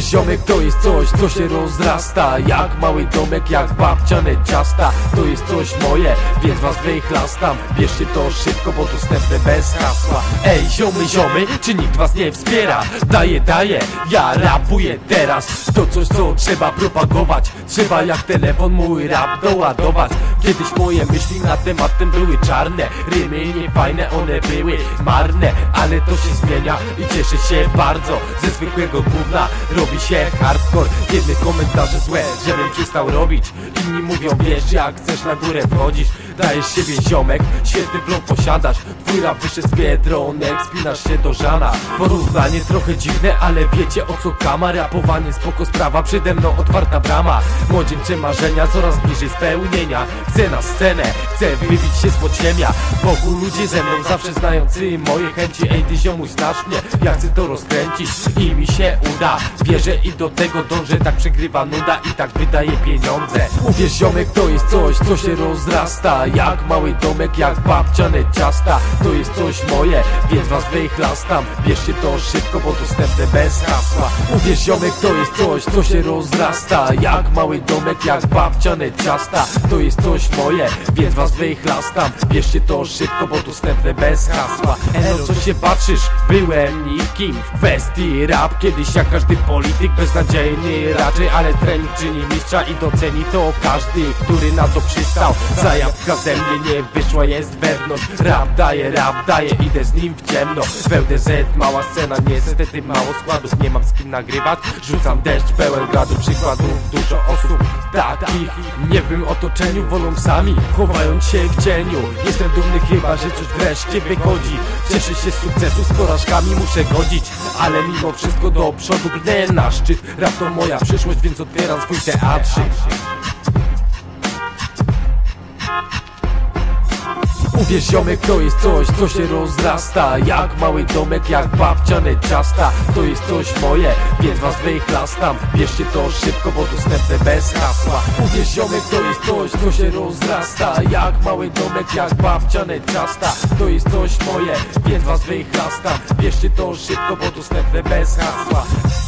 Uwierz ziomek, to jest coś, co się rozrasta jak mały domek, jak babciane ciasta. To jest coś moje, więc was wychlastam. Bierzcie to szybko, bo dostępne bez hasła. Ej ziomy, czy nikt was nie wspiera? Daję, ja rapuję teraz. To coś, co trzeba propagować. Trzeba jak telefon mój rap doładować. Kiedyś moje myśli na temat ten były czarne. Rymy niefajne, one były marne. Ale to się zmienia i cieszę się bardzo. Ze zwykłego gówna robi się hardcore. Jedne komentarze złe, żebym przestał robić. Inni mówią, wiesz, jak chcesz na górę wchodzisz. Dajesz siebie ziomek, świetny flow posiadasz. Twój rap wyszedł z biedronek, spinasz się do żana. Porównanie trochę dziwne, ale wiecie o co kama. Rapowanie spoko sprawa, przede mną otwarta brama. Młodzieńcze marzenia coraz bliżej spełnienia. Chcę na scenę, chcę wybić się z podziemia. Wokół ludzie ze mną zawsze znający moje chęci. Ej ty ziomuś, znasz mnie, ja chcę to rozkręcić i mi się uda. Wierzę i do tego dążę, tak przegrywa nuda i tak wydaje pieniądze. Uwierz ziomek, to jest coś, co się rozrasta jak mały domek, jak babciane ciasta. To jest coś moje, więc was wychlastam. Bierzcie to szybko, bo dostępne bez hasła. Uwierz ziomek, to jest coś, co się rozrasta jak mały domek, jak babciane ciasta. To jest coś moje, więc was wychlastam. Bierzcie to szybko, bo dostępne bez hasła. Elo, co się patrzysz? Byłem nikim w kwestii rap. Kiedyś jak każdy polityk, beznadziejny raczej. Ale trening czyni mistrza i doceni to każdy, który na to przystał. Zajawka ze mnie nie wyszła, jest wewnątrz. Rap daje, idę z nim w ciemno. W LDZ mała scena, niestety mało składów. Nie mam z kim nagrywać, rzucam deszcz pełen gradu. Przykładów dużo osób takich nie w mym otoczeniu wolą sami, chowając się w cieniu. Jestem dumny chyba, że coś wreszcie wychodzi. Cieszę się z sukcesu, z porażkami muszę godzić. Ale mimo wszystko do przodu brnę na szczyt. Rap to moja przyszłość, więc otwieram swój teatrzyk. Uwierz ziomek, to jest coś, co się rozrasta jak mały domek, jak babciane ciasta. To jest coś moje, więc was wychlastam. Bierzcie to szybko, bo dostępne bez hasła. Uwierz ziomek, to jest coś, co się rozrasta jak mały domek, jak babciane ciasta. To jest coś moje, więc was wychlastam. Bierzcie to szybko, bo dostępne bez hasła.